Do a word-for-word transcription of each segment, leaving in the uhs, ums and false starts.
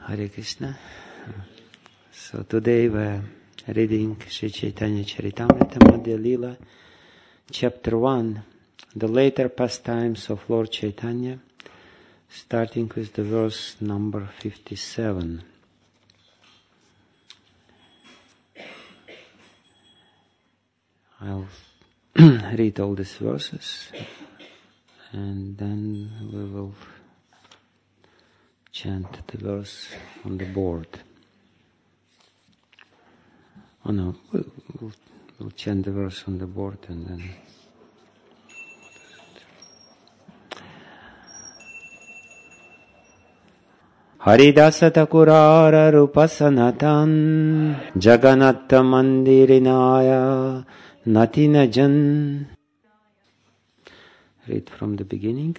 Hare Krishna. So today we're reading Sri Chaitanya Charitamrita Madhya Lila, chapter one, the later pastimes of Lord Chaitanya, starting with the verse number fifty-seven. I'll read all these verses and then we will chant the verse on the board. Oh no, we'll, we'll, we'll chant the verse on the board and then... Haridasa Thakurara Rupa Sanatan Jagannatha Mandirinaya Natina Jan. Read from the beginning.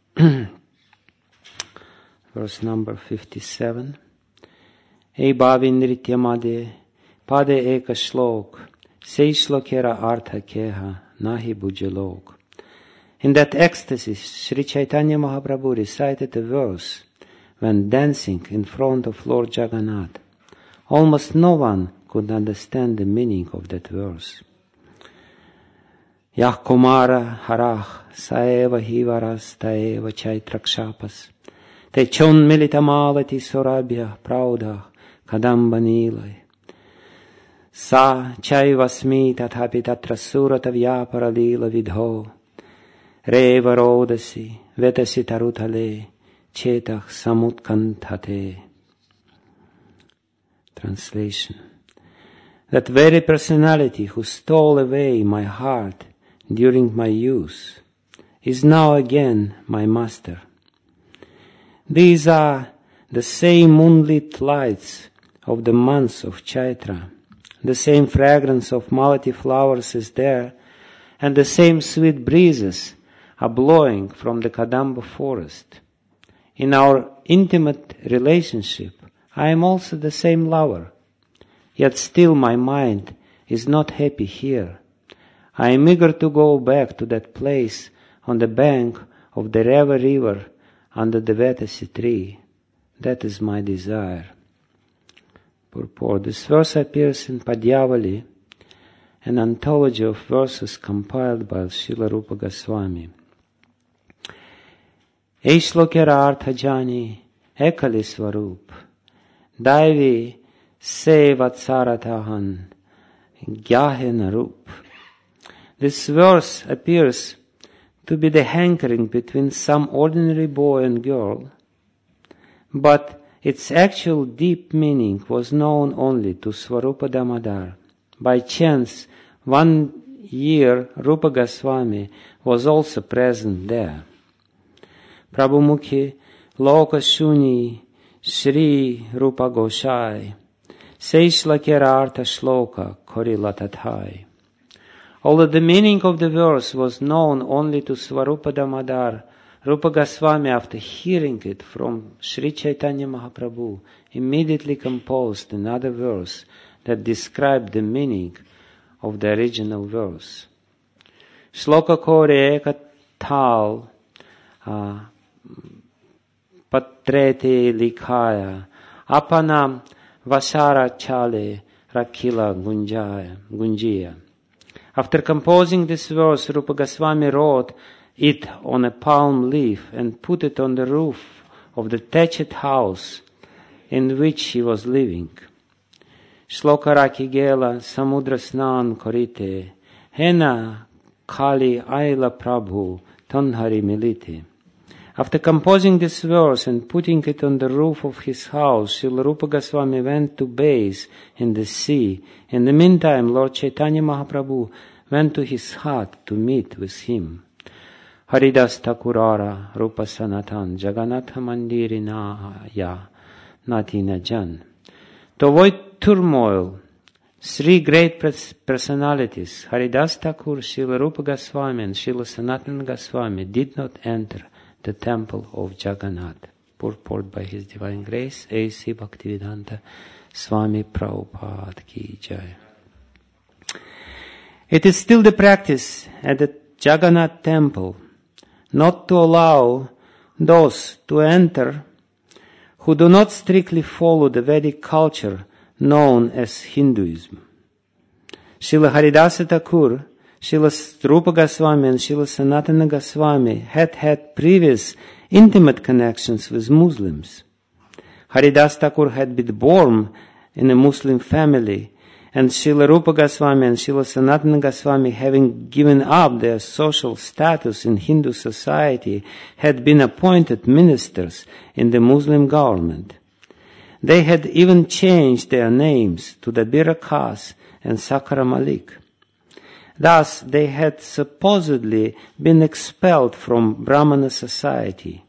Verse number fifty-seven. Ei Bhavindritya Madhe Pade Eka Shlok Sei Shlokera Artha Keha Nahi Bhujalok. In that ecstasy, Sri Chaitanya Mahaprabhu recited a verse when dancing in front of Lord Jagannath. Almost no one could understand the meaning of that verse. Yah Kumara Harach Saeva Hivaras Taeva Chaitrakshapas Te Chon Militamalati Sorabhya Praudha Kadamba Nilai Sa Chaivasmi Tathapi Tatra Surata Vyapara Lila Vidho Reva Rodasi Vetasi Tarutale Chetach Samutkanthate. Translation. That very personality who stole away my heart during my youth is now again my master. These are the same moonlit lights of the months of Chaitra. The same fragrance of malati flowers is there, and the same sweet breezes are blowing from the Kadamba forest. In our intimate relationship, I am also the same lover. Yet still my mind is not happy here. I am eager to go back to that place on the bank of the Reva river under the Vetasi tree. That is my desire. Purport. This verse appears in Padyavali, an anthology of verses compiled by Srila Rupa Goswami. Eishlokera artha jani ekali swarup daivi se vatsaratahan gyahe narup. This verse appears to be the hankering between some ordinary boy and girl, but its actual deep meaning was known only to Swarupa Damodar. By chance, one year Rupa Goswami was also present there. Prabhumukhi Loka Shuni Shri Rupa Goshai Seishlakera Artha Shloka Korilatathai. Although the meaning of the verse was known only to Swarupa Damodar, Rupa Goswami, after hearing it from Sri Chaitanya Mahaprabhu, immediately composed another verse that described the meaning of the original verse. Shloka Kore Eka Tal Patrete Likhaya Apana Vasara Chale Rakila Gunjaya Gunjia. After composing this verse, Rupa Goswami wrote it on a palm leaf and put it on the roof of the thatched house in which he was living. Shloka Raki Gela Samudra Snan Korite Hena Kali Aila Prabhu Tanhari Milite. After composing this verse and putting it on the roof of his house, Srila Rupa Goswami went to bathe in the sea. In the meantime, Lord Chaitanya Mahaprabhu went to his hut to meet with him. Haridas Thakurara Rupa Sanatan Jagannatha Mandirinaya Natina Jan. To avoid turmoil, three great personalities, Haridas Thakur, Srila Rupa Goswami and Srila Sanatana Goswami, did not enter the temple of Jagannath. Purport by His Divine Grace, A C Bhaktivedanta Swami Prabhupada Ki Jai. It is still the practice at the Jagannath temple not to allow those to enter who do not strictly follow the Vedic culture known as Hinduism. Srila Haridasa Thakur, Srila Rupa Goswami and Srila Sanatana Goswami had had previous intimate connections with Muslims. Haridas Thakur had been born in a Muslim family, and Srila Rupa Goswami and Srila Sanatana Goswami, having given up their social status in Hindu society, had been appointed ministers in the Muslim government. They had even changed their names to Dabira Khas and Sakara Malik. Thus, they had supposedly been expelled from Brahmana society.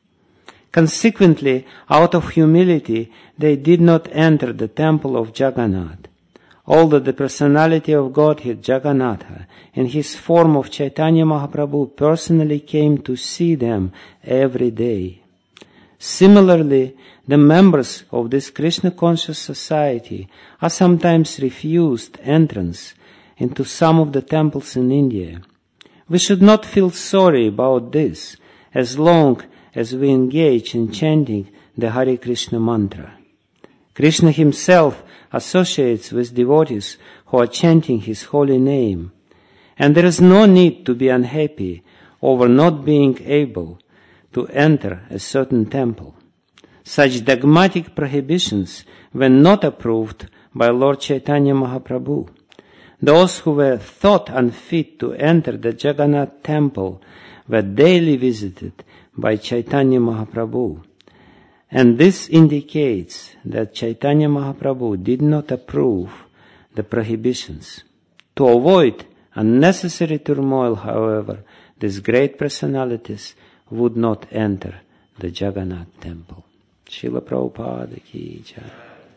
Consequently, out of humility, they did not enter the temple of Jagannath, although the personality of Godhead, Jagannatha, in his form of Chaitanya Mahaprabhu, personally came to see them every day. Similarly, the members of this Krishna-conscious society are sometimes refused entrance into some of the temples in India. We should not feel sorry about this, as long as we engage in chanting the Hare Krishna mantra. Krishna himself associates with devotees who are chanting his holy name, and there is no need to be unhappy over not being able to enter a certain temple. Such dogmatic prohibitions were not approved by Lord Chaitanya Mahaprabhu. Those who were thought unfit to enter the Jagannath temple were daily visited by Chaitanya Mahaprabhu. And this indicates that Chaitanya Mahaprabhu did not approve the prohibitions. To avoid unnecessary turmoil, however, these great personalities would not enter the Jagannath temple. Srila Prabhupada ki jai.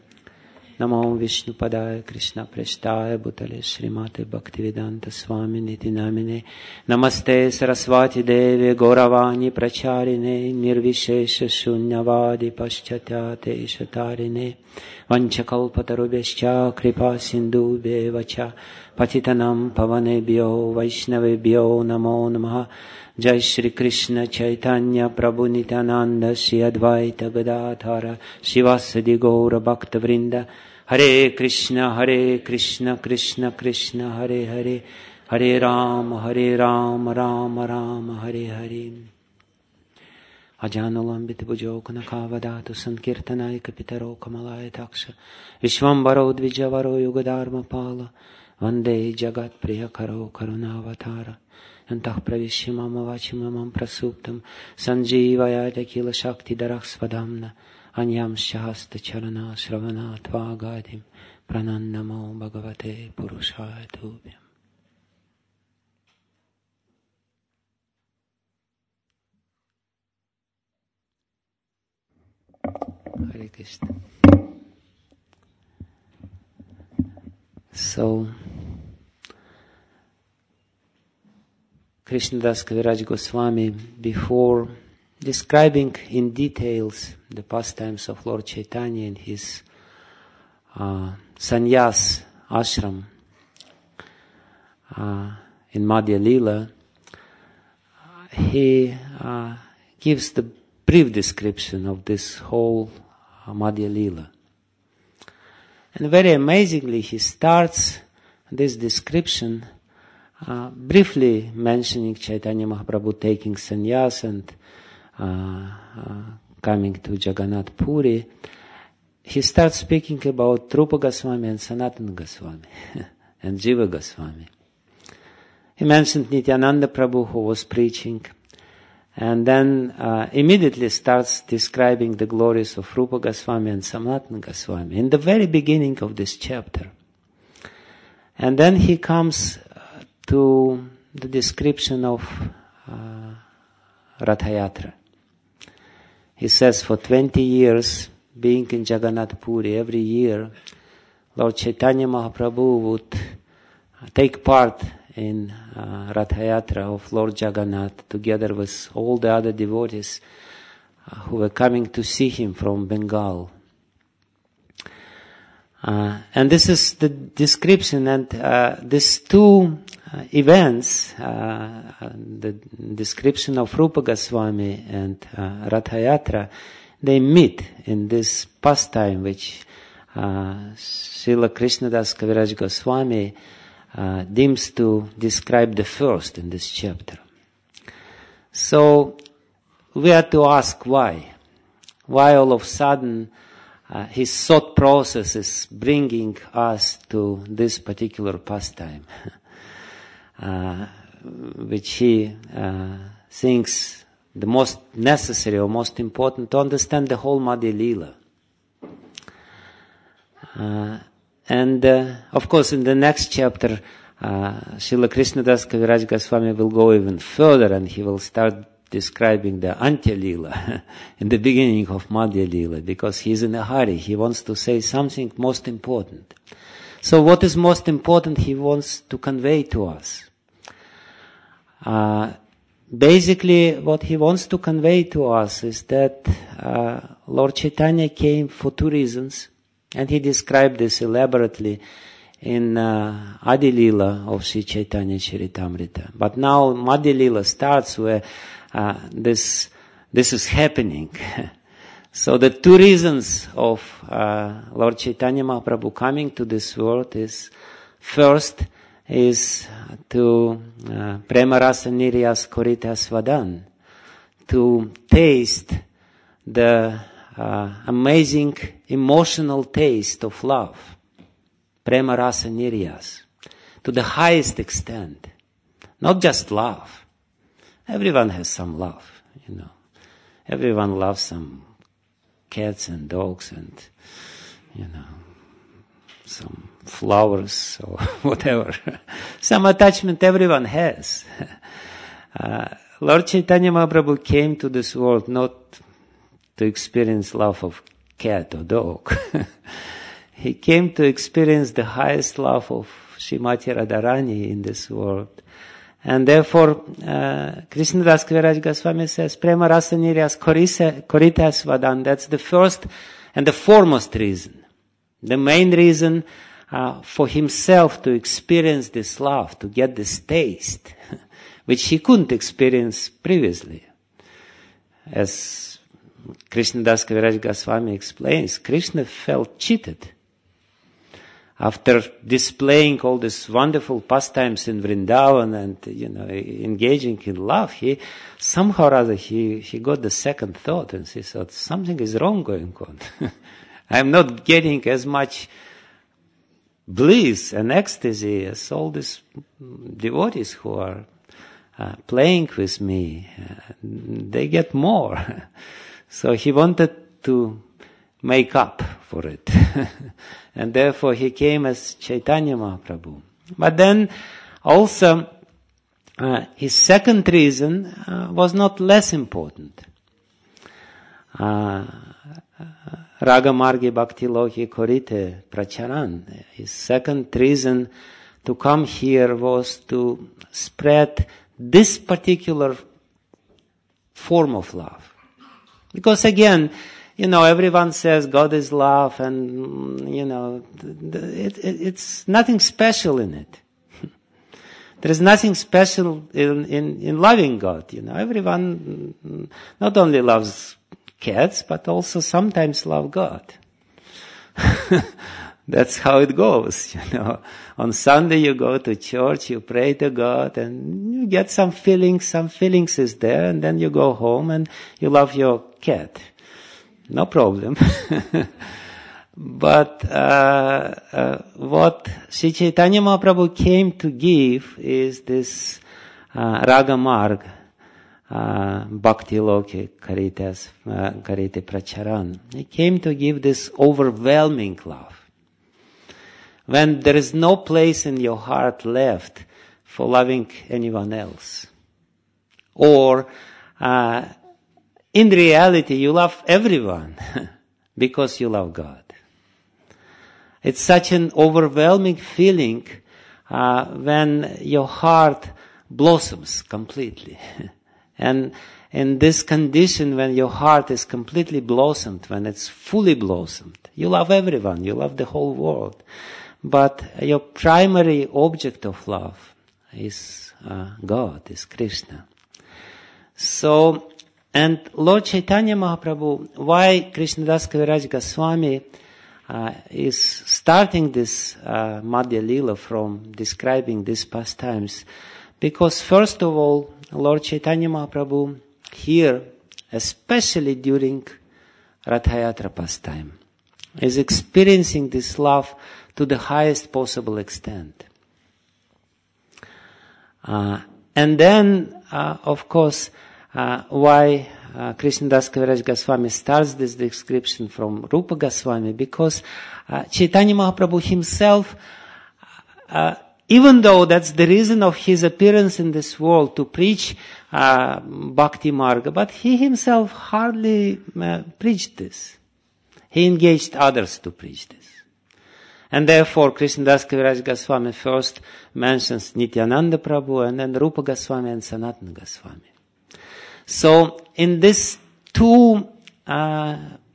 Namo Vishnu Padaya Krishna Preshtaya Bhutale Srimate Bhaktivedanta Swami Niti Namine Namaste Saraswati Devi Gauravani Pracharine Nirvishesha Shunyavadi Paschatyate Shatarine Vanchakalpatarubhescha Kripa Sindhu Bevacha Patitanam Pavanebhyo Vaishnavebhyo Namo Namaha Jai Shri Krishna Chaitanya Prabhu Nityananda Shri Advaita Gadadhara Shivasadi Gaura Bhakta Vrinda Hare Krishna Hare Krishna Krishna Krishna Hare Hare Hare Rama Hare Rama Rama Rama Hare Hare Ajanulambit Bujokana Kavadatu Sankirtanai Kapitaro Kamalaya Taksha Vishwambaro Dvijavaro Yugadharma Pala Vande Jagat Priya Karo Karunavatara Antah Pravishimam Vachimamam Prasuptam Sanjivaya Dakila Shakti Darach Svadamna Anyam Shahasta Charana Shravana Tvagadim Pranandamo Bhagavate Purushaya Tubhyam. Hare Krishna. So, Krishnadas Kaviraj Goswami, before describing in details the pastimes of Lord Chaitanya in his uh, sannyas ashram uh, in Madhya Lila, he uh, gives the brief description of this whole uh, Madhya Lila. And very amazingly, he starts this description uh, briefly mentioning Chaitanya Mahaprabhu taking sannyas and uh, uh, coming to Jagannath Puri. He starts speaking about Rupa Goswami and Sanatana Goswami and Jiva Goswami. He mentioned Nityananda Prabhu, who was preaching, and then uh, immediately starts describing the glories of Rupa Goswami and Sanatana Goswami in the very beginning of this chapter. And then he comes uh, to the description of uh, Rathayatra. He says, for twenty years, being in Jagannath Puri, every year, Lord Chaitanya Mahaprabhu would take part in uh, Rathayatra of Lord Jagannath together with all the other devotees uh, who were coming to see him from Bengal. Uh, and this is the description, and uh, these two uh, events, uh, the description of Rupa Goswami and uh, Rathayatra, they meet in this pastime which uh, Srila Krishnadas Kaviraj Goswami uh, deems to describe the first in this chapter. So we have to ask why. Why all of a sudden uh, his thought process is bringing us to this particular pastime, uh, which he uh, thinks the most necessary or most important to understand the whole Madhya Leela. Uh, and uh, of course in the next chapter, uh, Srila Krishnadas Kaviraj Goswami will go even further and he will start describing the Antya Leela in the beginning of Madhya Leela, because he is in a hurry. He wants to say something most important. So what is most important he wants to convey to us? Uh, basically what he wants to convey to us is that uh, Lord Chaitanya came for two reasons, and he described this elaborately in uh, Adi Leela of Sri Chaitanya Charitamrita. But now Madhya Leela starts where uh, this this is happening. So the two reasons of uh, Lord Chaitanya Mahaprabhu coming to this world is, first is to uh, Prema Rasa Niryas Koritas Vadan, to taste the uh, amazing emotional taste of love. Prema Rasa Niryas, to the highest extent. Not just love. Everyone has some love, you know. Everyone loves some cats and dogs and, you know, some flowers or whatever. Some attachment everyone has. Uh, Lord Chaitanya Mahaprabhu came to this world not to experience love of cat or dog. He came to experience the highest love of Srimati Radharani in this world. And therefore, uh, Krishnadas Kaviraj Goswami says, Prema Rasa Niryas Koritas Vadan. That's the first and the foremost reason. The main reason uh, for himself to experience this love, to get this taste, which he couldn't experience previously. As Krishnadas Kaviraj Goswami explains, Krishna felt cheated. After displaying all these wonderful pastimes in Vrindavan and, you know, engaging in love, he, somehow or other, he, he got the second thought and he thought, something is wrong going on. I'm not getting as much bliss and ecstasy as all these devotees who are uh, playing with me. Uh, they get more. So he wanted to make up for it. And therefore he came as Chaitanya Mahaprabhu. But then also uh, his second reason uh, was not less important. Uh, Raga Margi Bhakti Loki Korite Pracharan. His second reason to come here was to spread this particular form of love. Because again, you know, everyone says God is love and, you know, it, it, it's nothing special in it. There is nothing special in, in, in loving God, you know. Everyone not only loves cats, but also sometimes love God. That's how it goes, you know. On Sunday you go to church, you pray to God, and you get some feelings, some feelings is there, and then you go home and you love your cat. No problem. But uh, uh, what Sri Chaitanya Mahaprabhu came to give is this uh, Raga Marg, uh, Bhakti Loki Karitas, uh, Karite Pracharan. He came to give this overwhelming love. When there is no place in your heart left for loving anyone else. Or uh, in reality, you love everyone because you love God. It's such an overwhelming feeling uh, when your heart blossoms completely. And in this condition, when your heart is completely blossomed, when it's fully blossomed, you love everyone, you love the whole world. But your primary object of love is uh, God, is Krishna. So And Lord Chaitanya Mahaprabhu, why Krishnadas Kaviraj Goswami uh, is starting this uh, Madhya Lila from describing these pastimes? Because first of all, Lord Chaitanya Mahaprabhu here, especially during Rathayatra pastime, is experiencing this love to the highest possible extent. Uh, and then, uh, of course, uh, why uh, Krishnadas Kaviraj Goswami starts this description from Rupa Goswami, because uh, Chaitanya Mahaprabhu himself, uh, even though that's the reason of his appearance in this world, to preach uh, Bhakti Marga, but he himself hardly uh, preached this. He engaged others to preach this. And therefore, Krishnadas Kaviraj Goswami first mentions Nityananda Prabhu, and then Rupa Goswami and Sanatana Goswami. So, in these two uh,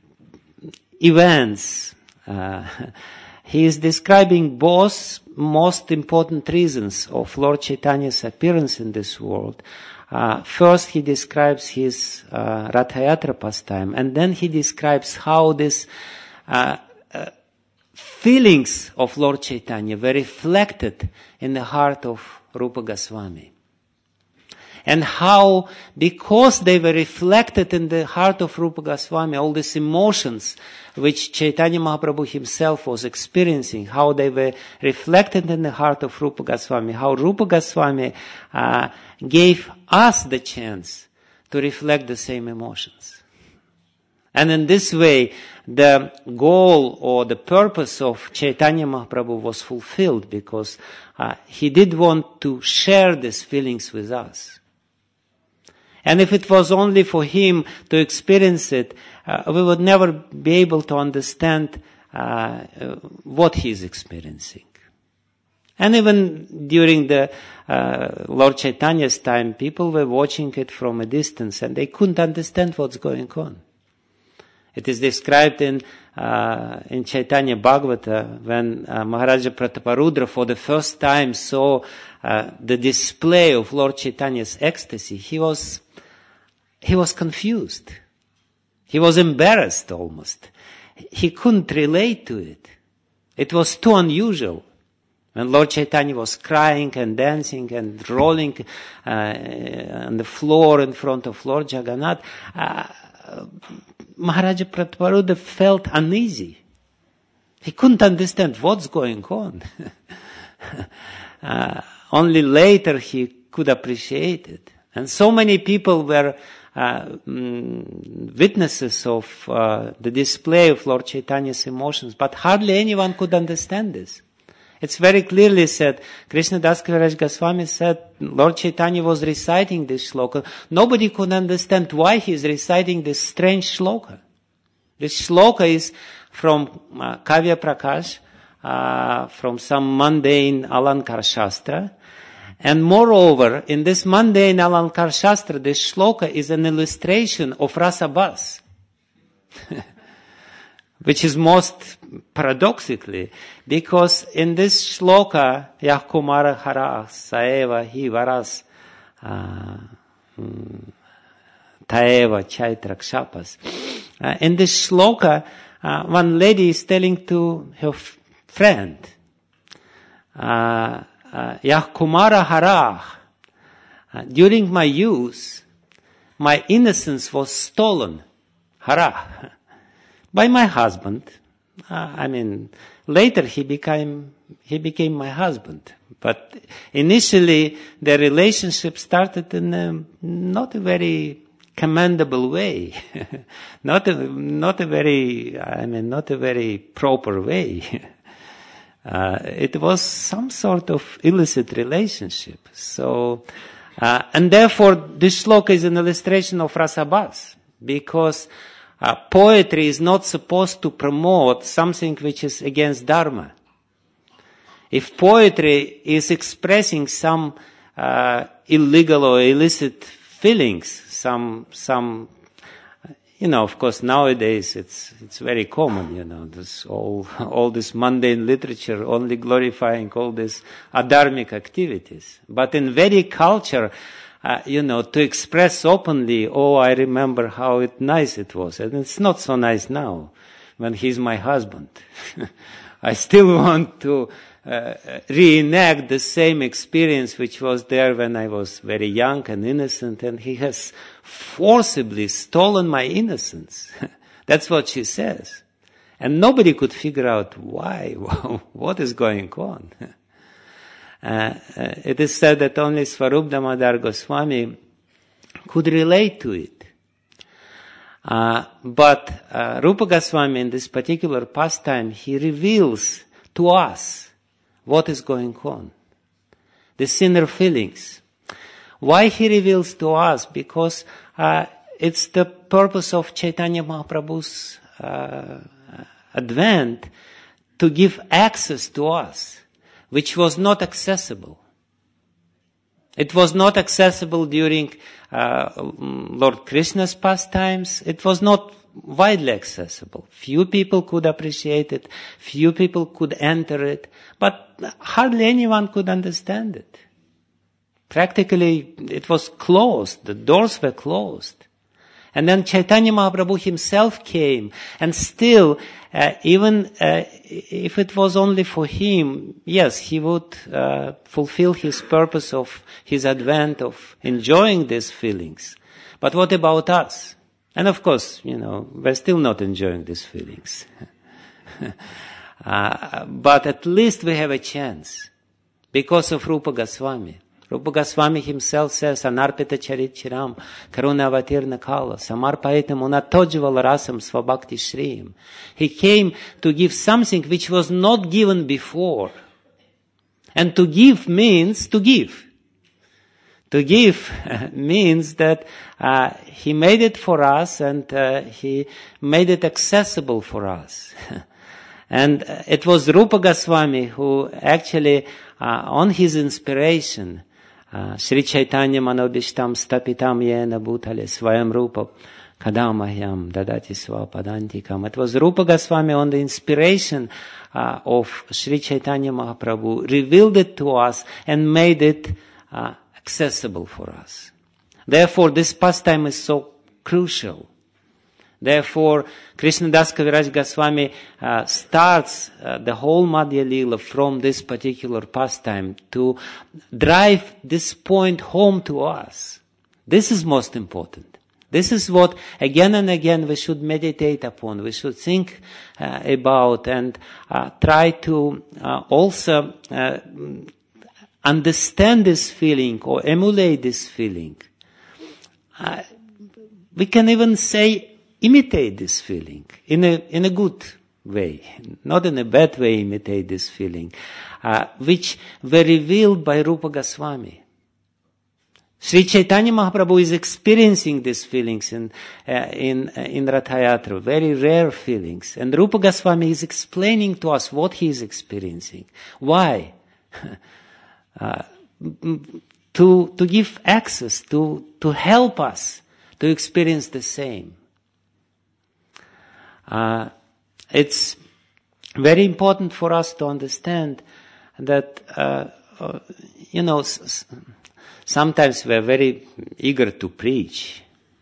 events, uh, he is describing both most important reasons of Lord Chaitanya's appearance in this world. Uh, first, he describes his uh, Rathayatra pastime, and then he describes how this uh, uh, feelings of Lord Chaitanya were reflected in the heart of Rupa Goswami. And how, because they were reflected in the heart of Rupa Goswami, all these emotions which Chaitanya Mahaprabhu himself was experiencing, how they were reflected in the heart of Rupa Goswami, how Rupa Goswami uh, gave us the chance to reflect the same emotions. And in this way, the goal or the purpose of Chaitanya Mahaprabhu was fulfilled, because uh, he did want to share these feelings with us. And if it was only for him to experience it, uh, we would never be able to understand uh, uh, what he is experiencing. And even during the uh, Lord Chaitanya's time, people were watching it from a distance and they couldn't understand what's going on. It is described in uh, in Chaitanya Bhagavata when uh, Maharaja Prataparudra for the first time saw uh, the display of Lord Chaitanya's ecstasy. He was he was confused. He was embarrassed almost. He couldn't relate to it. It was too unusual. When Lord Chaitanya was crying and dancing and rolling uh, on the floor in front of Lord Jagannath, uh, Maharaja Prataparudra felt uneasy. He couldn't understand what's going on. uh, only later he could appreciate it. And so many people were uh, mm, witnesses of uh, the display of Lord Chaitanya's emotions, but hardly anyone could understand this. It's very clearly said, Krishnadas Kaviraj Goswami said, Lord Chaitanya was reciting this shloka. Nobody could understand why he is reciting this strange shloka. This shloka is from uh, Kavya Prakash, uh, from some mundane Alankar Shastra. And moreover, in this mundane Alankar Shastra, this shloka is an illustration of Rasabhas. Which is most paradoxically, because in this shloka, Yahkumara Hara Saeva Hi Varas Taeva Chaitra Kshapas. Uh, in this shloka, uh, one lady is telling to her f- friend, uh, uh, Yahkumara Hara, uh, during my youth, my innocence was stolen. Hara. By my husband. Uh, I mean, later he became, he became my husband. But initially, the relationship started in a not a very commendable way. not a, not a very, I mean, not a very proper way. uh, it was some sort of illicit relationship. So, uh, and therefore, this shloka is an illustration of Rasabhas. Because Uh, poetry is not supposed to promote something which is against Dharma. If poetry is expressing some uh, illegal or illicit feelings, some, some, you know, of course nowadays it's it's very common, you know, this all all this mundane literature only glorifying all these adharmic activities. But in Vedic culture, uh, you know, to express openly, oh, I remember how it nice it was. And it's not so nice now when he's my husband. I still want to uh, reenact the same experience which was there when I was very young and innocent, and he has forcibly stolen my innocence. That's what she says. And nobody could figure out why, what is going on. Uh, uh, it is said that only Swarup Damodar Goswami could relate to it. Uh, but uh, Rupa Goswami in this particular pastime, he reveals to us what is going on. The inner feelings. Why he reveals to us? Because uh, it's the purpose of Chaitanya Mahaprabhu's uh, advent to give access to us, which was not accessible. It was not accessible during uh, Lord Krishna's pastimes. It was not widely accessible. Few people could appreciate it. Few people could enter it. But hardly anyone could understand it. Practically, it was closed. The doors were closed. And then Chaitanya Mahaprabhu himself came, and still, uh, even uh, if it was only for him, yes, he would uh, fulfill his purpose of his advent, of enjoying these feelings. But what about us? And of course, you know, we're still not enjoying these feelings. uh, but at least we have a chance because of Rupa Goswami. Rupa Goswami himself says, Anarpita charit chiram, karuna avatirna kala, samarpayitam unatojval rasam svabhakti shriim. He came to give something which was not given before. And to give means to give. To give means that uh, he made it for us, and uh, he made it accessible for us. And it was Rupa Goswami who actually, uh, on his inspiration, Uh, Sri Chaitanya manodishtam stapitam yena bhutale svayam rupa kadamahyam dadati svapadantikam. It was Rupa Goswami, on the inspiration uh, of Sri Chaitanya Mahaprabhu, revealed it to us and made it uh, accessible for us. Therefore, this pastime is so crucial. Therefore, Krishnadas Kaviraj Goswami uh, starts uh, the whole Madhya Lila from this particular pastime to drive this point home to us. This is most important. This is what again and again we should meditate upon. We should think uh, about and uh, try to uh, also uh, understand this feeling or emulate this feeling. Uh, we can even say imitate this feeling in a in a good way, not in a bad way. Imitate this feeling, uh, which were revealed by Rupa Goswami. Sri Chaitanya Mahaprabhu is experiencing these feelings in uh, in uh, in Rathayatra, very rare feelings, and Rupa Goswami is explaining to us what he is experiencing. Why? uh, to to give access, to to help us to experience the same. Uh, it's very important for us to understand that, uh, uh, you know, s- s- sometimes we're very eager to preach.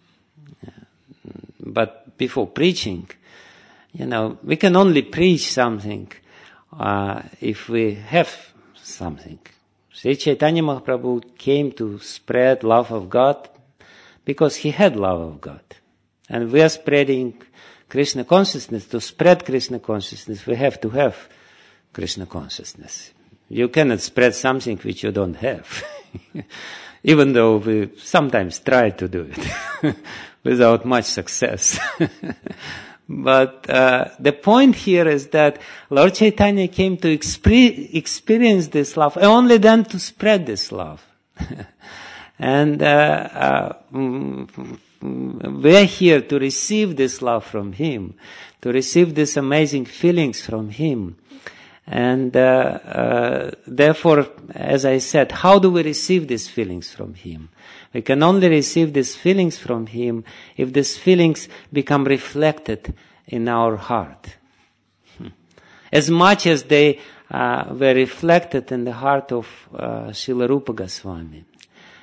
But before preaching, you know, we can only preach something uh, if we have something. Sri Chaitanya Mahaprabhu came to spread love of God because he had love of God. And we are spreading Krishna consciousness. To spread Krishna consciousness, we have to have Krishna consciousness. You cannot spread something which you don't have. Even though we sometimes try to do it without much success. But uh, the point here is that Lord Chaitanya came to expre- experience this love, and only then to spread this love. And uh, uh, we're here to receive this love from Him, to receive these amazing feelings from Him. And uh, uh, therefore, as I said, how do we receive these feelings from Him? We can only receive these feelings from Him if these feelings become reflected in our heart. As much as they uh, were reflected in the heart of uh, Srila Rupa Goswami.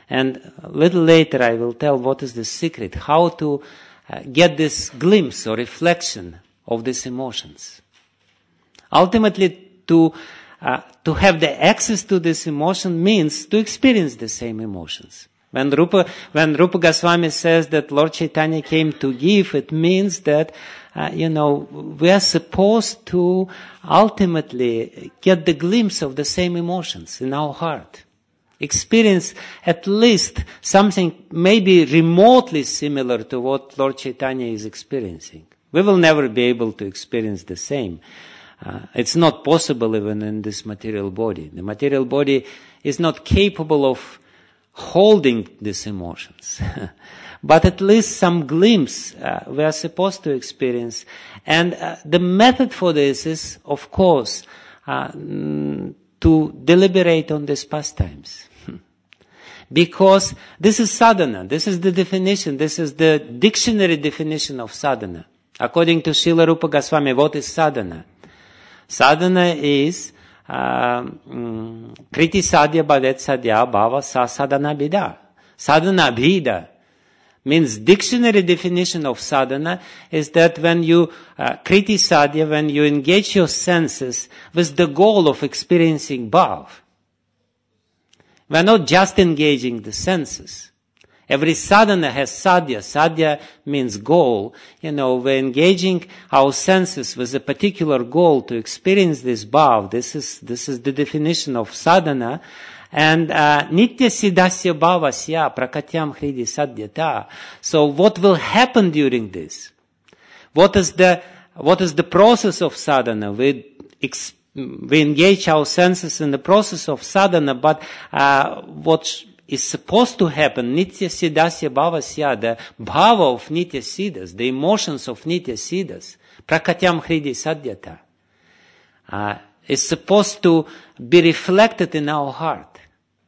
And a little later I will tell what is the secret, how to uh, get this glimpse or reflection of these emotions. Ultimately, to uh, to have the access to this emotion means to experience the same emotions. When Rupa, when Rupa Goswami says that Lord Chaitanya came to give, it means that, uh, you know, we are supposed to ultimately get the glimpse of the same emotions in our heart. Experience at least something maybe remotely similar to what Lord Chaitanya is experiencing. We will never be able to experience the same. Uh, it's not possible even in this material body. The material body is not capable of holding these emotions. But at least some glimpse uh, we are supposed to experience. And uh, the method for this is, of course, uh, to deliberate on these pastimes. Because this is sadhana. This is the definition. This is the dictionary definition of sadhana. According to Srila Rupa Goswami, what is sadhana? Sadhana is um, kriti sadhya bhavet sadhya bhava sa sadhana bhida. Sadhana bhida means dictionary definition of sadhana is that when you uh, kriti sadhya, when you engage your senses with the goal of experiencing bhav. We are not just engaging the senses. Every sadhana has sadhya. Sadhya means goal. You know, we're engaging our senses with a particular goal to experience this bhav. This is, this is the definition of sadhana. And uh, nitya siddhasya bhavasya prakatyam hridi sadhyata. So what will happen during this? What is the, what is the process of sadhana? We ex- we engage our senses in the process of sadhana, but uh, what is supposed to happen, nitya siddhasya bhavasya, the bhava of nitya siddhas, the emotions of nitya siddhas, prakatyam hridi sadhyata, uh, is supposed to be reflected in our heart.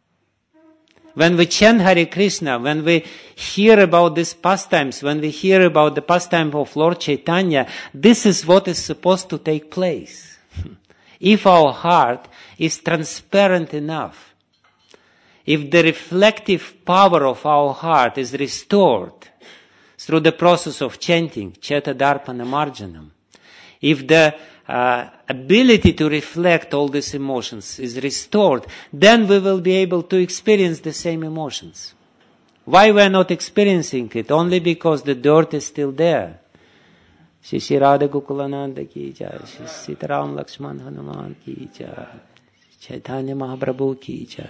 When we chant Hare Krishna, when we hear about these pastimes, when we hear about the pastime of Lord Chaitanya, this is what is supposed to take place. If our heart is transparent enough, if the reflective power of our heart is restored through the process of chanting, Cheta Darpana Marjanam, if the uh, ability to reflect all these emotions is restored, then we will be able to experience the same emotions. Why we are not experiencing it? Only because the dirt is still there. Shri Shri Radha Gokulananda ki jai, Shri Sitaram Lakshman Hanuman ki jai, Chaitanya Mahaprabhu ki jai.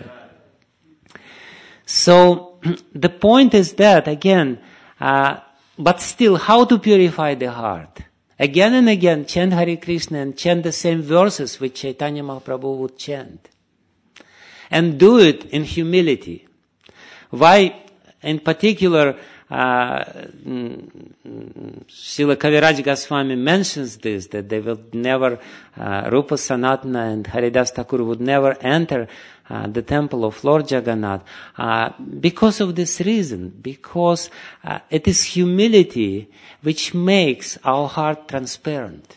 So, the point is that, again, uh, but still, how to purify the heart? Again and again, chant Hare Krishna and chant the same verses which Chaitanya Mahaprabhu would chant. And do it in humility. Why, in particular, uh, Srila Kaviraj Goswami mentions this, that they will never, uh, Rupa Sanatana and Haridas Thakur would never enter uh, the temple of Lord Jagannath, uh, because of this reason, because uh, it is humility which makes our heart transparent.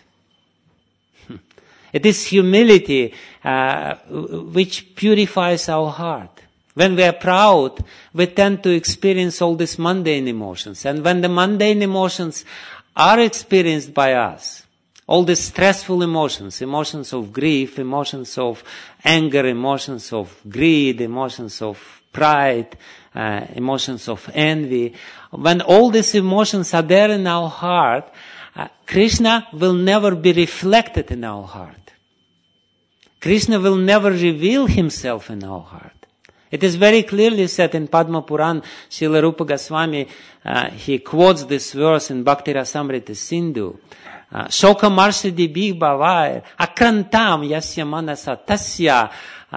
It is humility uh, which purifies our heart. When we are proud, we tend to experience all these mundane emotions. And when the mundane emotions are experienced by us, all these stressful emotions, emotions of grief, emotions of anger, emotions of greed, emotions of pride, uh, emotions of envy, when all these emotions are there in our heart, uh, Krishna will never be reflected in our heart. Krishna will never reveal himself in our heart. It is very clearly said in Padma Puran, Srila Rupa Goswami, uh, he quotes this verse in Bhakti Rasamrita Sindhu. Shoka marshadi big bhavai, akrantam yasya manasa tasya,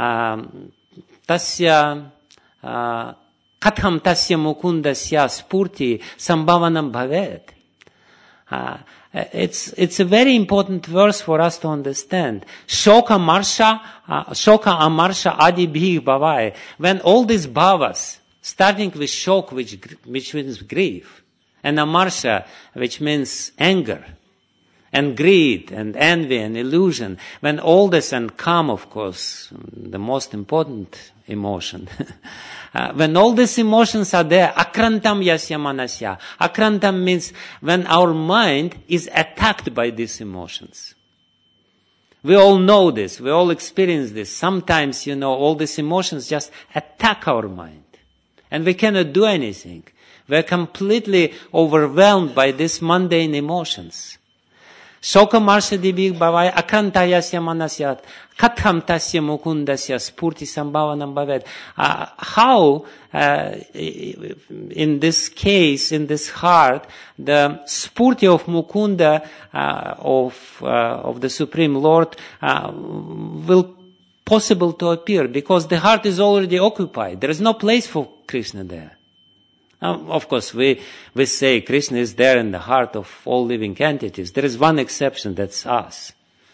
tasya, katham tasya mukundasya spurti sambhavanam bhavet. Uh, it's, it's a very important verse for us to understand. Shoka marsha, uh, shoka amarsha adi bhi bhavai. When all these bhavas, starting with shok, which, which means grief, and amarsha, which means anger, and greed and envy and illusion, when all this, and calm, of course, the most important emotion, uh, when all these emotions are there, akrantam yasya manasya. Akrantam means when our mind is attacked by these emotions. We all know this, we all experience this. Sometimes, you know, all these emotions just attack our mind. And we cannot do anything. We're completely overwhelmed by these mundane emotions. Shoka marsha dibig bhavai akrantayasya manasyat katham tasya mukundasya spurti sambhavanam bhavet. Uh, how, uh, in this case, in this heart, the spurti of Mukunda, uh, of, uh, of the Supreme Lord, uh, will possible to appear, because the heart is already occupied. There is no place for Krishna there. Um, of course, we, we say Krishna is there in the heart of all living entities. There is one exception, that's us.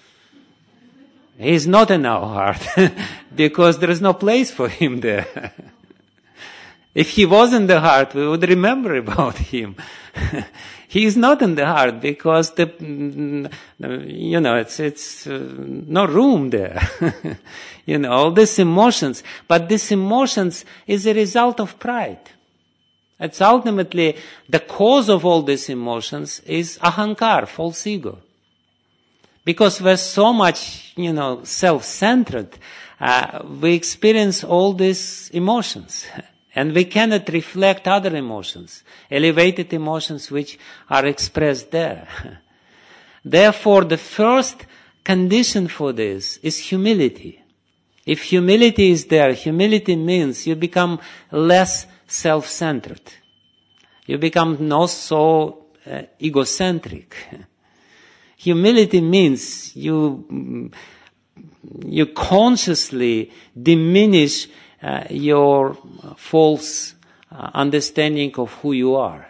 He is not in our heart, because there is no place for him there. If he was in the heart, we would remember about him. He is not in the heart, because the, you know, it's, it's uh, no room there. You know, all these emotions. But these emotions is a result of pride. It's ultimately, the cause of all these emotions is ahankar, false ego. Because we're so much, you know, self-centered, uh, we experience all these emotions. And we cannot reflect other emotions, elevated emotions which are expressed there. Therefore, the first condition for this is humility. If humility is there, humility means you become less self-centered. You become not so uh, egocentric. Humility means you, you consciously diminish uh, your false uh, understanding of who you are.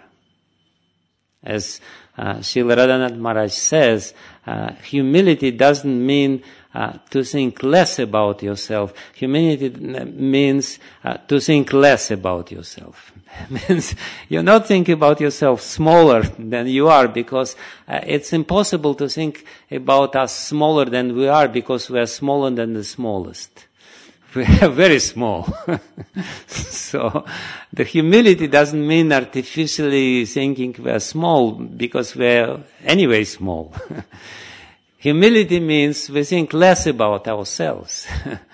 As uh, Srila Radhanath Maharaj says, uh, humility doesn't mean Uh, to think less about yourself. Humility means uh, to think less about yourself. Means you're not thinking about yourself smaller than you are, because uh, it's impossible to think about us smaller than we are, because we are smaller than the smallest. We are very small. So the humility doesn't mean artificially thinking we are small, because we are anyway small. Humility means we think less about ourselves.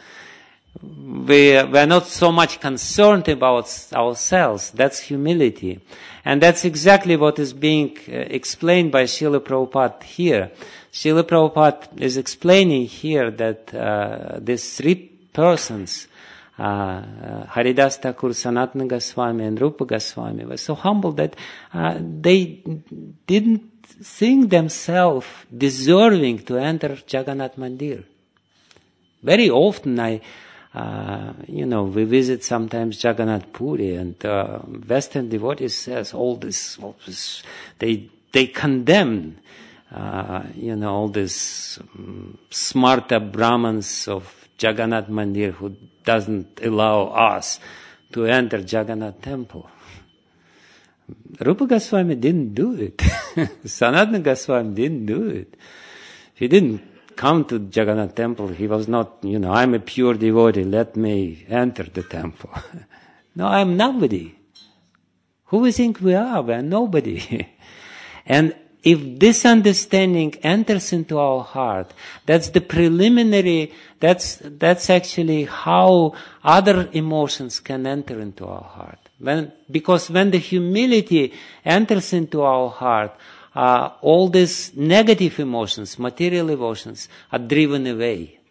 we, we're not so much concerned about ourselves. That's humility. And that's exactly what is being uh, explained by Srila Prabhupada here. Srila Prabhupada is explaining here that uh, these three persons, uh, Haridas Thakur, Sanatana Goswami and Rupa Goswami, were so humble that uh, they didn't think themselves deserving to enter Jagannath Mandir. Very often I, uh, you know, we visit sometimes Jagannath Puri, and uh, Western devotees says all this, all this they, they condemn, uh, you know, all these um, smarta Brahmins of Jagannath Mandir who doesn't allow us to enter Jagannath temple. Rupa Goswami didn't do it. Sanatana Goswami didn't do it. He didn't come to Jagannath temple. He was not, you know, I'm a pure devotee, let me enter the temple. No, I'm nobody. Who we think we are? We're nobody. And if this understanding enters into our heart, that's the preliminary, that's, that's actually how other emotions can enter into our heart. When, because when the humility enters into our heart, uh, all these negative emotions, material emotions, are driven away.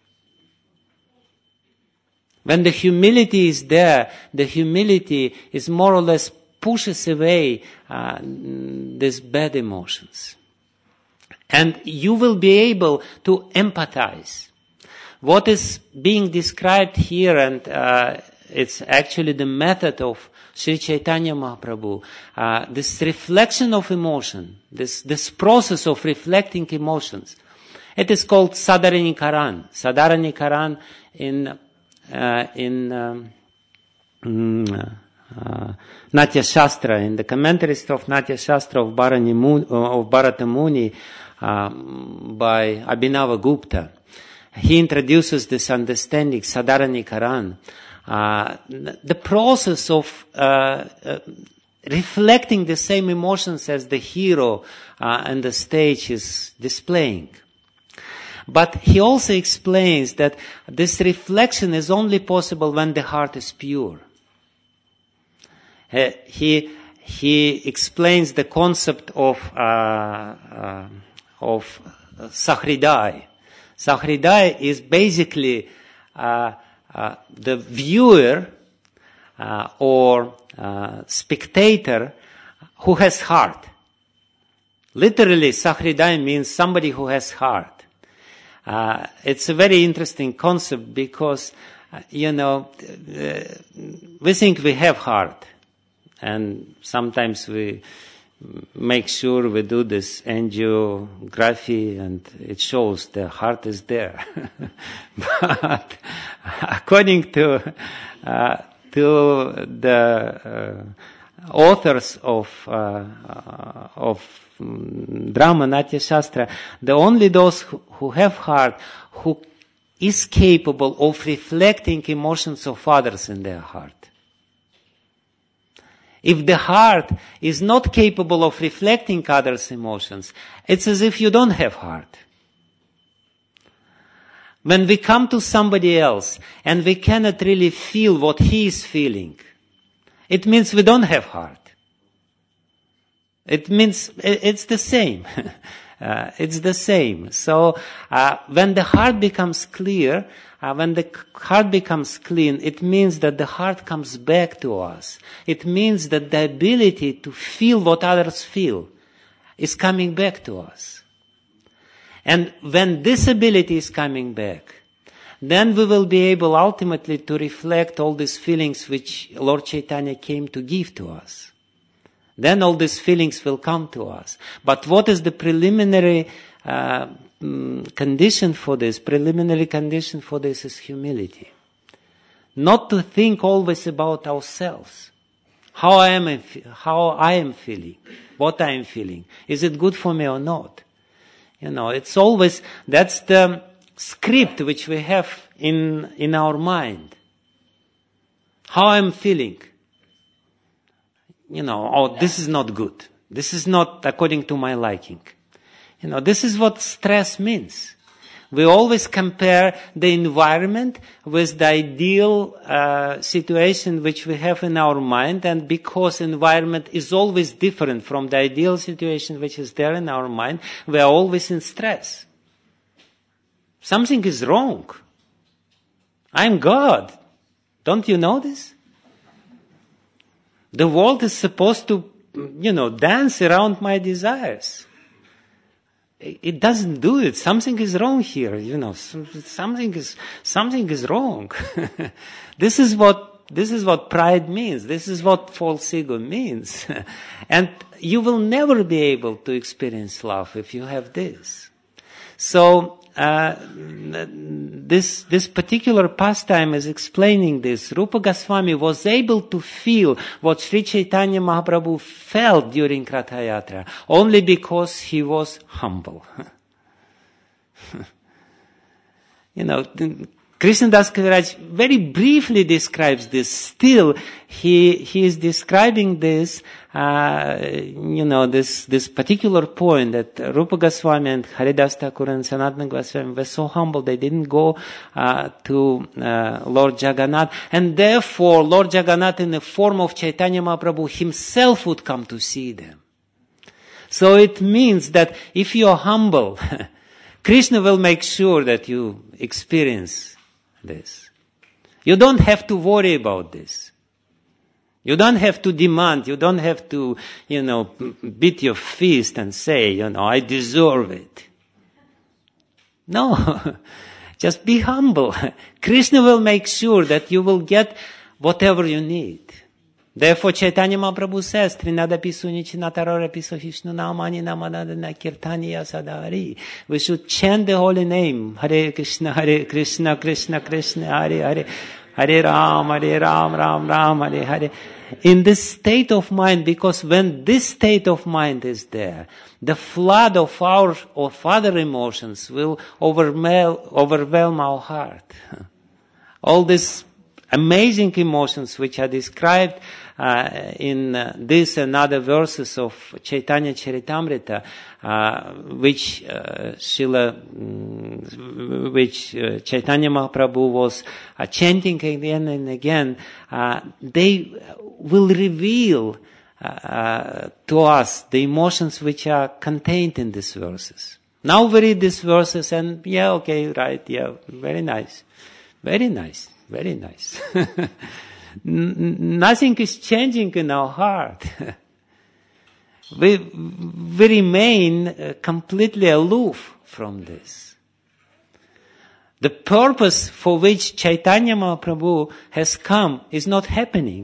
When the humility is there, the humility is more or less pushes away uh, these bad emotions. And you will be able to empathize. What is being described here, and uh, it's actually the method of Sri Chaitanya Mahaprabhu, uh, this reflection of emotion, this, this process of reflecting emotions, it is called Sadaryanikaran. Sadaryanikaran in, uh, in, um, mm, uh, Natya Shastra, in the commentaries of Natya Shastra of, Bharani Muni, of Bharata Muni, um, by Abhinava Gupta. He introduces this understanding, Sadaranyikaran, uh, the process of uh, uh, reflecting the same emotions as the hero uh, on the stage is displaying. But he also explains that this reflection is only possible when the heart is pure. Uh, he he explains the concept of uh, uh, of Sahridaya. Sahridaya is basically uh, uh, the viewer uh, or uh, spectator who has heart. Literally, Sahridaya means somebody who has heart. Uh, it's a very interesting concept because, uh, you know, uh, we think we have heart. And sometimes we make sure we do this angiography and it shows the heart is there. But according to uh, to the uh, authors of uh, of um, Brahma Natya Shastra, the only those who, who have heart, who is capable of reflecting emotions of others in their heart. If the heart is not capable of reflecting others' emotions, it's as if you don't have heart. When we come to somebody else and we cannot really feel what he is feeling, it means we don't have heart. It means it's the same. uh, it's the same. So uh, when the heart becomes clear, Uh, when the heart becomes clean, it means that the heart comes back to us. It means that the ability to feel what others feel is coming back to us. And when this ability is coming back, then we will be able ultimately to reflect all these feelings which Lord Chaitanya came to give to us. Then all these feelings will come to us. But what is the preliminary uh, condition for this, preliminary condition for this is humility. Not to think always about ourselves. How I am, how I am feeling, what I am feeling. Is it good for me or not? You know, it's always, that's the script which we have in, in our mind. How I'm feeling. You know, oh, this is not good. This is not according to my liking. You know, this is what stress means. We always compare the environment with the ideal uh, situation which we have in our mind, and because environment is always different from the ideal situation which is there in our mind, we are always in stress. Something is wrong. I'm God. Don't you know this? The world is supposed to, you know, dance around my desires. It doesn't do it. Something is wrong here, you know. Something is something is wrong. This is what this is what pride means. This is what false ego means. And you will never be able to experience love if you have this. So uh, this this particular pastime is explaining this. Rupa Goswami was able to feel what Sri Chaitanya Mahaprabhu felt during Ratha Yatra only because he was humble. You know, Krishnadas Kaviraj very briefly describes this. Still, he he is describing this, uh, you know, this this particular point that Rupa Goswami and Haridas Thakur and Sanatana Goswami were so humble they didn't go uh, to uh, Lord Jagannath, and therefore Lord Jagannath in the form of Chaitanya Mahaprabhu himself would come to see them. So it means that if you are humble, Krishna will make sure that you experience this. You don't have to worry about this. You don't have to demand, you don't have to, you know, beat your fist and say, you know, I deserve it. No, just be humble. Krishna will make sure that you will get whatever you need. Therefore Chaitanya Mahaprabhu says, Trinadapi Sunichinatarapi Sohishnu Namani Namanadana Kirtaniya Sadari. We should chant the holy name. Hare Krishna, Hare Krishna, Krishna Krishna, Hare Hare. Hare Ram, Hare Ram, Ram Ram, Hare Hare. in this state of mind, because when this state of mind is there, the flood of our of other emotions will overwhelm, overwhelm our heart. All these amazing emotions which are described uh, in uh, this and other verses of Chaitanya Charitamrita, uh, which uh, Srila, mm, which uh, Chaitanya Mahaprabhu was uh, chanting again and again, uh, they will reveal uh, to us the emotions which are contained in these verses. Now we read these verses and yeah, okay, right, yeah, very nice, very nice. Very nice. N- nothing is changing in our heart. we, we remain uh, completely aloof from this. The purpose for which Chaitanya Mahaprabhu has come is not happening.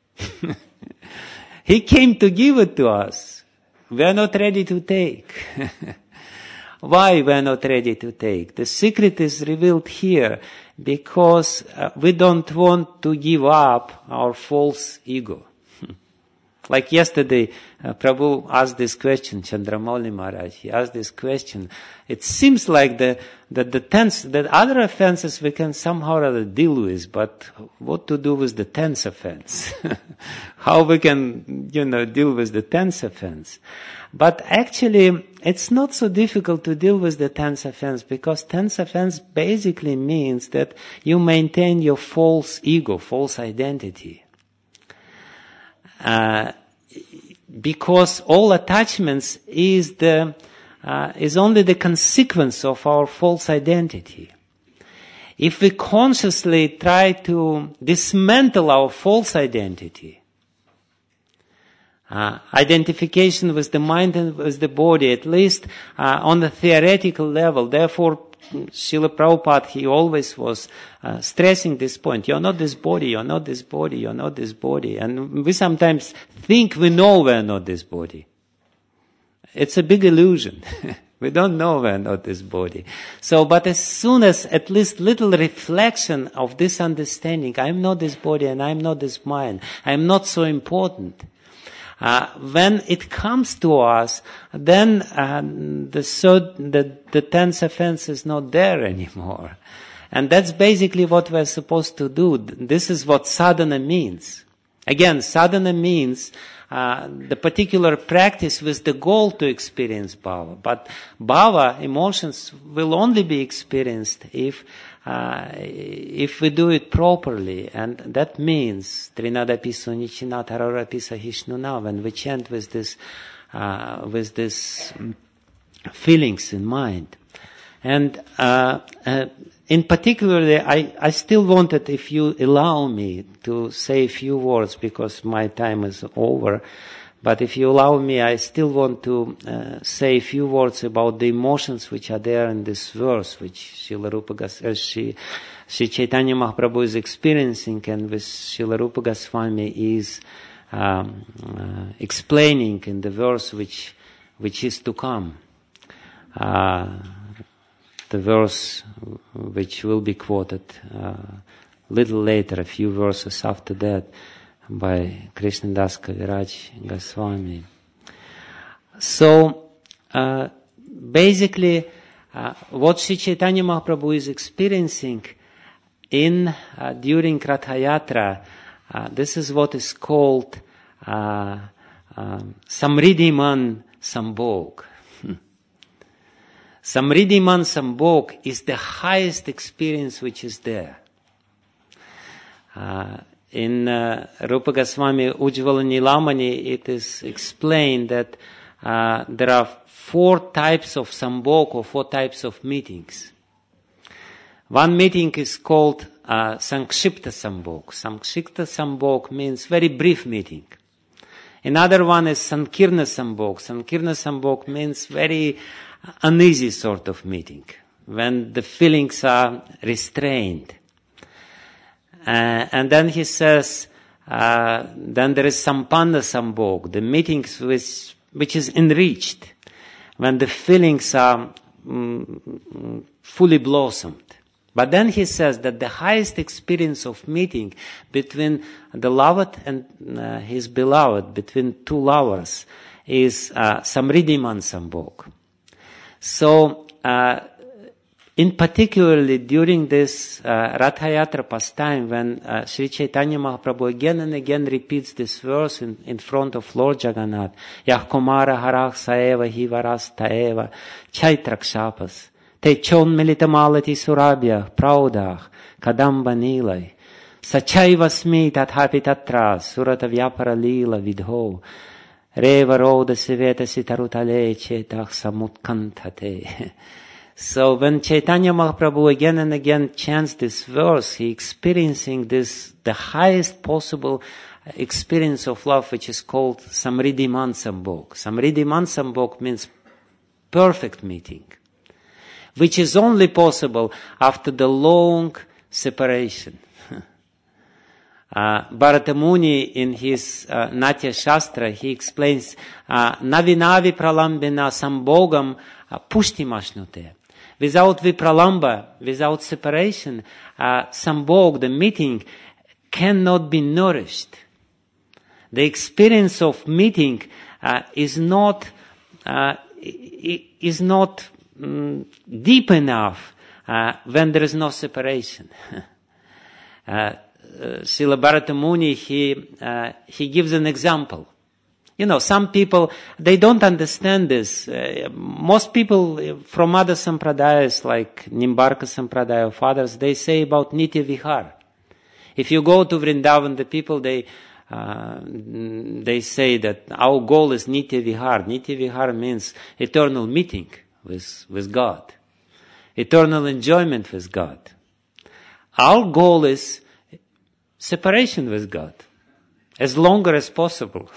He came to give it to us. We are not ready to take. Why we are not ready to take? The secret is revealed here because uh, we don't want to give up our false ego. Like yesterday, uh, Prabhu asked this question, Chandramauli Maharaj, he asked this question. It seems like the, that the tense, that other offenses we can somehow or other deal with, but what to do with the tenth offense? How we can, you know, deal with the tenth offense? But actually, it's not so difficult to deal with the tenth offense, because tenth offense basically means that you maintain your false ego, false identity. Uh, because all attachments is the, uh, is only the consequence of our false identity. If we consciously try to dismantle our false identity, Uh, identification with the mind and with the body, at least uh, on the theoretical level. Therefore, Srila Prabhupada, he always was uh, stressing this point. You're not this body, you're not this body, you're not this body. And we sometimes think we know we're not this body. It's a big illusion. We don't know we're not this body. So, but as soon as at least little reflection of this understanding, I'm not this body and I'm not this mind, I'm not so important, Uh, when it comes to us, then uh, the, third, the, the tenth offense is not there anymore. And that's basically what we're supposed to do. This is what sadhana means. Again, sadhana means uh, the particular practice with the goal to experience bhava. But bhava, emotions, will only be experienced if Uh, if we do it properly, and that means Trinadapi Sunicina Tararapi Sahishnuna, when we chant with this, uh, with this feelings in mind. And uh, uh, in particular, I, I still wanted, if you allow me, to say a few words, because my time is over. But if you allow me, I still want to uh, say a few words about the emotions which are there in this verse, which Srila Rupa Goswami, uh, Sri, Sri Chaitanya Mahaprabhu is experiencing, and which Srila Rupa Goswami is um, uh, explaining in the verse which which is to come. Uh, the verse which will be quoted uh, a little later, a few verses after that, by Krishnadas Kaviraj Goswami. So, uh, basically, uh, what Sri Chaitanya Mahaprabhu is experiencing in, uh, during Ratha Yatra, uh, this is what is called, uh, uh, Samriddhiman Sambhog. Samriddhiman Sambhog is the highest experience which is there. Uh, In uh, Rupa Goswami Ujjvala Nilamani, it is explained that uh, there are four types of sambhog, or four types of meetings. One meeting is called uh, Sankshipta Sambhog. Sankshipta Sambhog means very brief meeting. Another one is Sankirna Sambhog. Sankirna Sambhog means very uneasy sort of meeting, when the feelings are restrained. Uh, and then he says, uh, then there is Sampanna Sambhog, the meetings which, which is enriched, when the feelings are mm, fully blossomed. But then he says that the highest experience of meeting between the loved and uh, his beloved, between two lovers, is uh, Samriddhi Mansambhog. So, uh, in particularly during this uh, Ratha Yatra pastime, when uh, Sri Chaitanya Mahaprabhu again and again repeats this verse in, in front of Lord Jagannath, Yah Kumara Harach Saeva Hivaras Taeva Chaitrakshapas Te Chon Militamalati Surabhyah Praudach Kadamba Nilai Sachaivasmi Tathapi Tatra Surata Vyapara Lila Vidho Reva Roda Siveta Sitarutale Chetach Samutkantate. So when Chaitanya Mahaprabhu again and again chants this verse, he experiencing this, the highest possible experience of love, which is called Samriddhi Mansambhog. Samriddhi Mansambhog means perfect meeting, which is only possible after the long separation. Uh, Bharata Muni in his uh, Natya Shastra, he explains, Navi Navi Pralambina Sambhogam Pushtimashnute. Without vipralamba, without separation, uh, sambhog, the meeting, cannot be nourished. The experience of meeting uh, is not uh, is not um, deep enough uh, when there is no separation. uh, uh, Srila Bharata Muni, he uh, he gives an example. You know, some people, they don't understand this. Uh, most people from other sampradayas, like Nimbarka Sampradaya of others, they say about Nitya Vihar. If you go to Vrindavan, the people, they uh, they say that our goal is Nitya Vihar. Nitya Vihar means eternal meeting with, with God. Eternal enjoyment with God. Our goal is separation with God. As longer as possible.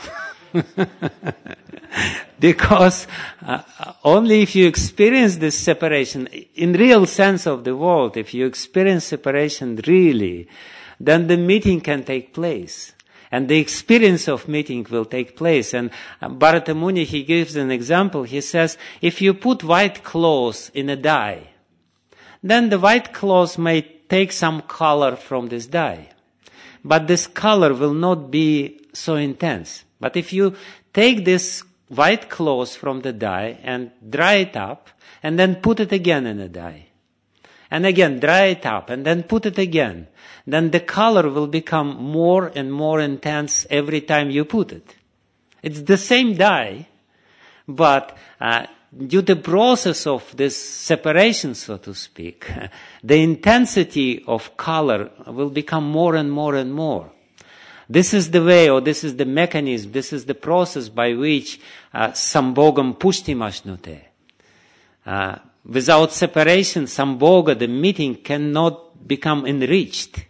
Because uh, only if you experience this separation, in real sense of the word, if you experience separation really, then the meeting can take place. And the experience of meeting will take place. And uh, Bharata Muni, he gives an example. He says, if you put white cloth in a dye, then the white cloth may take some color from this dye. But this color will not be so intense. But if you take this white cloth from the dye and dry it up, and then put it again in the dye, and again dry it up, and then put it again, then the color will become more and more intense every time you put it. It's the same dye, but uh, due to the process of this separation, so to speak, the intensity of color will become more and more and more. This is the way, or this is the mechanism, this is the process by which uh, sambhogam pushtimashnute. Uh, without separation, sambhoga, the meeting, cannot become enriched.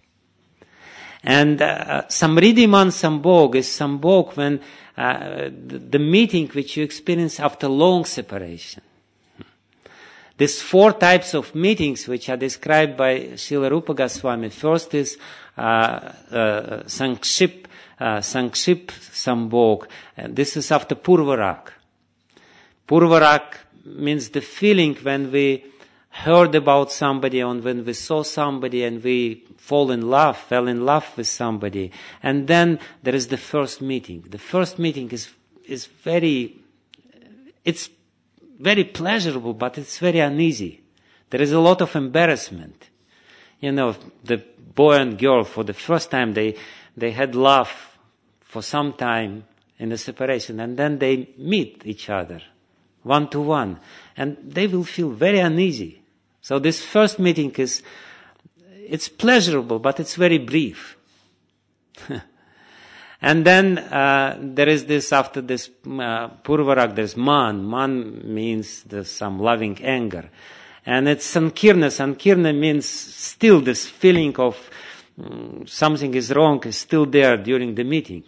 And uh, samriddhi mansambhog is sambhog when uh, the, the meeting which you experience after long separation. These four types of meetings which are described by Srila Rupa Goswami. First is uh, uh, Sankship, uh, Sankship Sambhog. And this is after Purvarak. Purvarak means the feeling when we heard about somebody or when we saw somebody and we fall in love, fell in love with somebody. And then there is the first meeting. The first meeting is, is very, it's very pleasurable, but it's very uneasy. There is a lot of embarrassment. You know, the boy and girl, for the first time, they, they had love for some time in a separation, and then they meet each other, one to one, and they will feel very uneasy. So this first meeting is, it's pleasurable, but it's very brief. And then uh, there is this, after this uh, Purvarak, there's Man. Man means there's some loving anger. And it's Sankirna. Sankirna means still this feeling of um, something is wrong is still there during the meeting.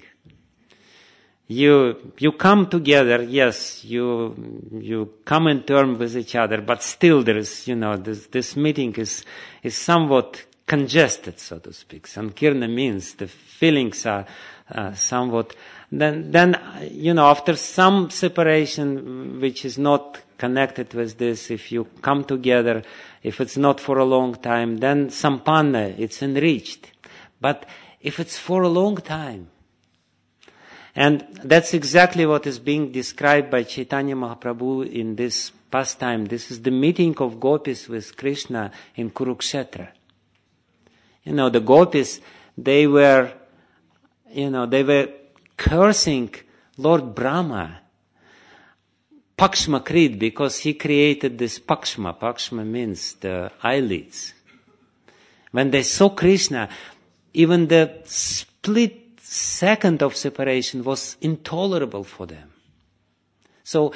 You you come together, yes, you you come in terms with each other, but still there is, you know, this this meeting is is somewhat congested, so to speak. Sankirna means the feelings are uh, somewhat, then, then, you know, after some separation which is not connected with this, if you come together, if it's not for a long time, then sampanna, it's enriched. But if it's for a long time, and that's exactly what is being described by Chaitanya Mahaprabhu in this pastime. This is the meeting of gopis with Krishna in Kurukshetra. You know, the gopis, they were, you know, they were cursing Lord Brahma, Pakshma Krit, because he created this Pakshma. Pakshma means the eyelids. When they saw Krishna, even the split second of separation was intolerable for them. So,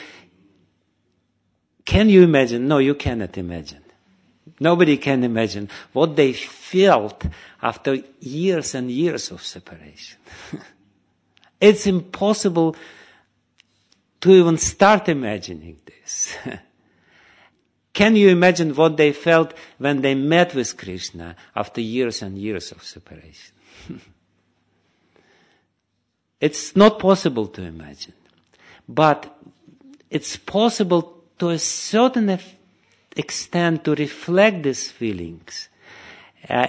can you imagine? No, you cannot imagine. Nobody can imagine what they felt after years and years of separation. It's impossible to even start imagining this. Can you imagine what they felt when they met with Krishna after years and years of separation? It's not possible to imagine. But it's possible to a certain extent to reflect these feelings. Uh,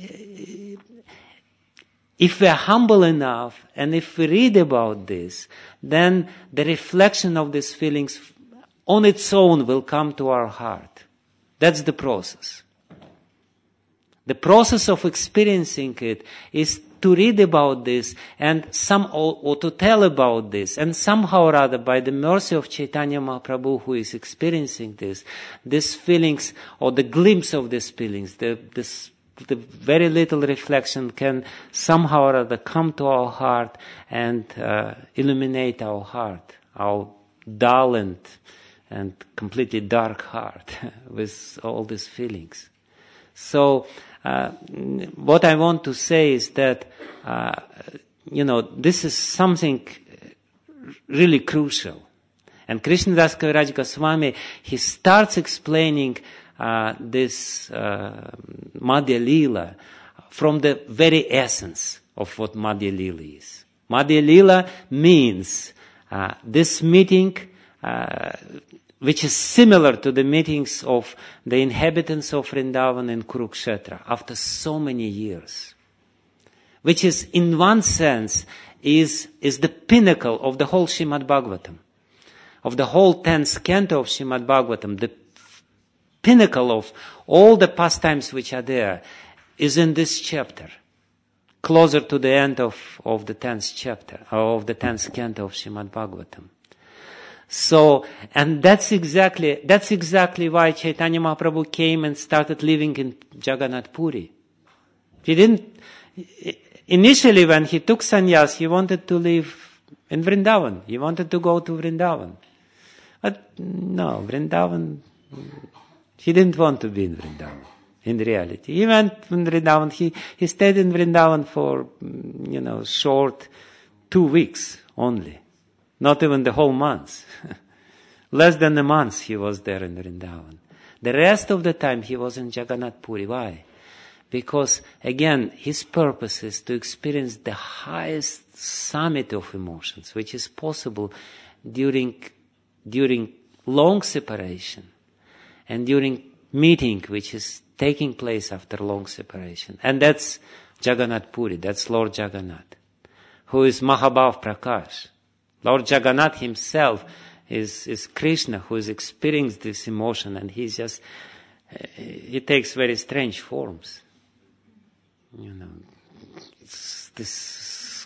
if we're humble enough and if we read about this, then the reflection of these feelings on its own will come to our heart. That's the process. The process of experiencing it is to read about this and some or, or to tell about this, and somehow or other, by the mercy of Chaitanya Mahaprabhu, who is experiencing this, these feelings or the glimpse of these feelings, the this the very little reflection can somehow or other come to our heart and uh, illuminate our heart, our dull and and completely dark heart with all these feelings. So. Uh, what I want to say is that, uh, you know, this is something really crucial. And Krishnadas Kaviraj Goswami, he starts explaining uh, this uh, Madhya Lila from the very essence of what Madhya Lila is. Madhya Lila means uh, this meeting uh, which is similar to the meetings of the inhabitants of Vrindavan and Kurukshetra after so many years. Which is, in one sense, is, is the pinnacle of the whole Srimad Bhagavatam. Of the whole tenth canto of Srimad Bhagavatam. The pinnacle of all the pastimes which are there is in this chapter. Closer to the end of, of the tenth chapter, or of the tenth canto of Srimad Bhagavatam. So, and that's exactly, that's exactly why Chaitanya Mahaprabhu came and started living in Jagannath Puri. He didn't, initially when he took sannyas, he wanted to live in Vrindavan. He wanted to go to Vrindavan. But no, Vrindavan, he didn't want to be in Vrindavan, in reality. He went in Vrindavan, he, he stayed in Vrindavan for, you know, short two weeks only. Not even the whole month. Less than a month he was there in Vrindavan. The rest of the time he was in Jagannath Puri. Why? Because, again, his purpose is to experience the highest summit of emotions, which is possible during, during long separation and during meeting, which is taking place after long separation. And that's Jagannath Puri, that's Lord Jagannath, who is Mahabhav Prakash. Lord Jagannath himself is, is Krishna, who is experiencing this emotion, and he's just, uh, he takes very strange forms. You know, it's this,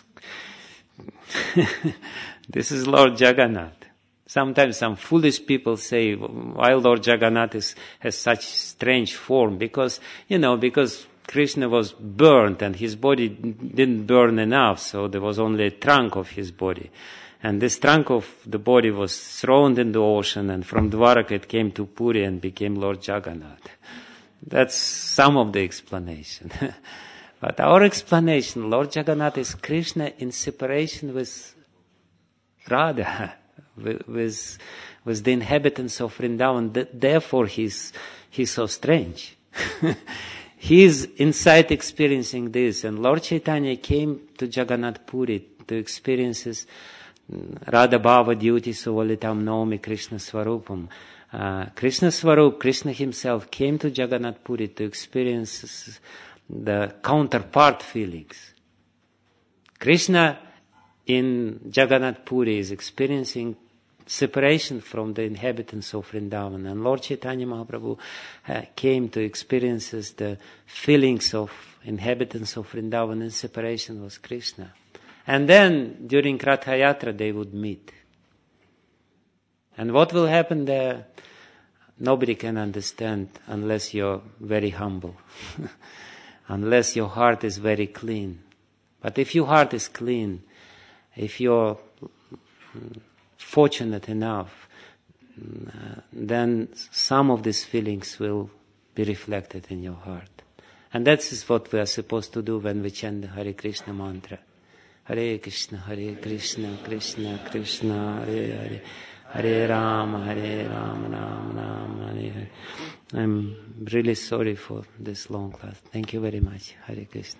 this is Lord Jagannath. Sometimes some foolish people say, why Lord Jagannath is, has such strange form? Because, you know, because Krishna was burnt and his body didn't burn enough, so there was only a trunk of his body. And this trunk of the body was thrown in the ocean, and from Dwaraka it came to Puri and became Lord Jagannath. That's some of the explanation. But our explanation, Lord Jagannath is Krishna in separation with Radha, with, with, with the inhabitants of Vrindavan. Therefore he's, he's so strange. he's inside experiencing this. And Lord Chaitanya came to Jagannath Puri to experience his Radha Bhava duty Suvalitam Naomi Krishna Swarupam. Uh, Krishna Swarup, Krishna himself came to Jagannath Puri to experience the counterpart feelings. Krishna in Jagannath Puri is experiencing separation from the inhabitants of Vrindavan, and Lord Chaitanya Mahaprabhu uh, came to experience the feelings of inhabitants of Vrindavan, and separation was Krishna. And then during Ratha Yatra they would meet. And what will happen there, nobody can understand unless you're very humble, unless your heart is very clean. But if your heart is clean, if you're fortunate enough, uh, then some of these feelings will be reflected in your heart. And that is what we are supposed to do when we chant the Hare Krishna mantra. Hare Krishna, Hare Krishna, Krishna Krishna, Hare Hare, Hare Rama, Hare Rama, Rama Rama, Hare Hare. I'm really sorry for this long class. Thank you very much. Hare Krishna.